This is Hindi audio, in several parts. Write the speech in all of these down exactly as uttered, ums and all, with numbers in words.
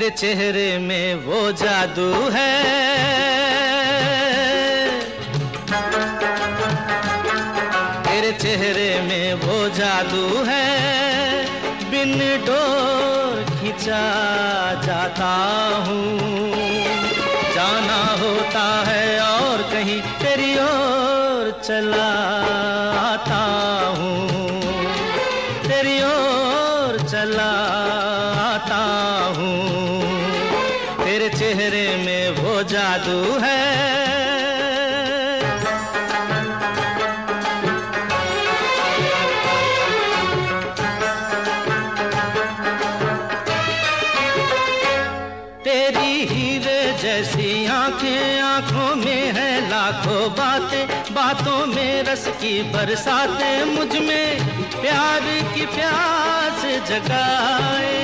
तेरे चेहरे में वो जादू है, तेरे चेहरे में वो जादू है, बिन डोर खिंचा जाता हूँ। जाना होता है और कहीं तेरी ओर चला आता हूँ, तेरी ओर चला आता हूँ। तेरे चेहरे में वो जादू है। जैसी आंखें, आंखों में है लाखों बातें, बातों में रस की बरसातें, मुझ में प्यार की प्यास जगाए।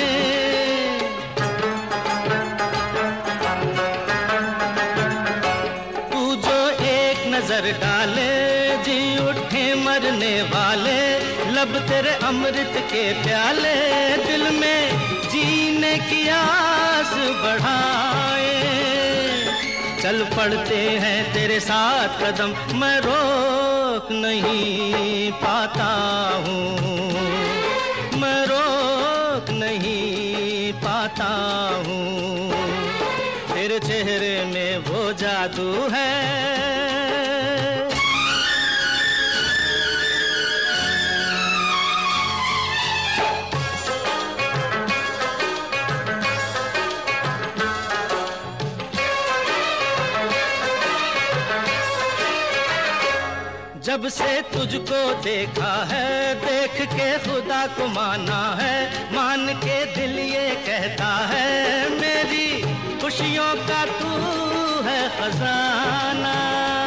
तू जो एक नजर डाले जी उठे मरने वाले, लब तेरे अमृत के प्याले, दिल में जीने की आस बढ़ाए। चल पड़ते हैं तेरे साथ कदम, मैं रोक नहीं पाता हूँ, मैं रोक नहीं पाता हूँ। तेरे चेहरे में वो जादू है। जब से तुझको देखा है, देख के खुदा को माना है, मान के दिल ये कहता है, मेरी खुशियों का तू है खजाना।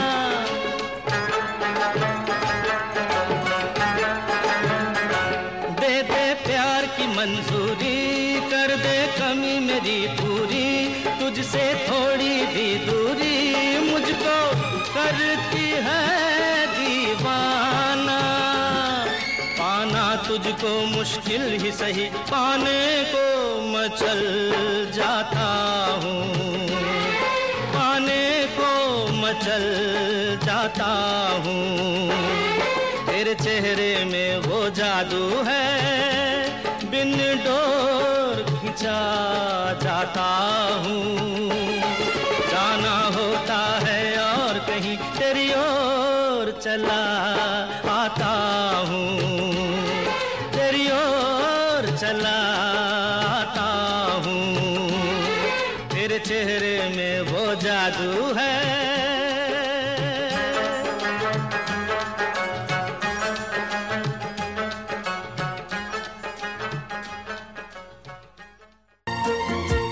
दे दे प्यार की मंजूरी, कर दे कमी मेरी पूरी, तुझसे थोड़ी भी दूरी मुझको करती है दीवाना। पाना तुझको मुश्किल ही सही, पाने को मचल जाता हूँ, पाने को मचल जाता हूँ। तेरे चेहरे में वो जादू है, बिन डोर खिंचा जाता हूँ। जाना होता है और कहीं तेरी ओर चला आता हूँ, तेरी ओर चला आता हूँ। तेरे चेहरे में वो जादू है।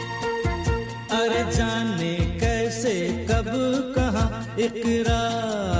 अरे जाने कैसे कब कहाँ इकरार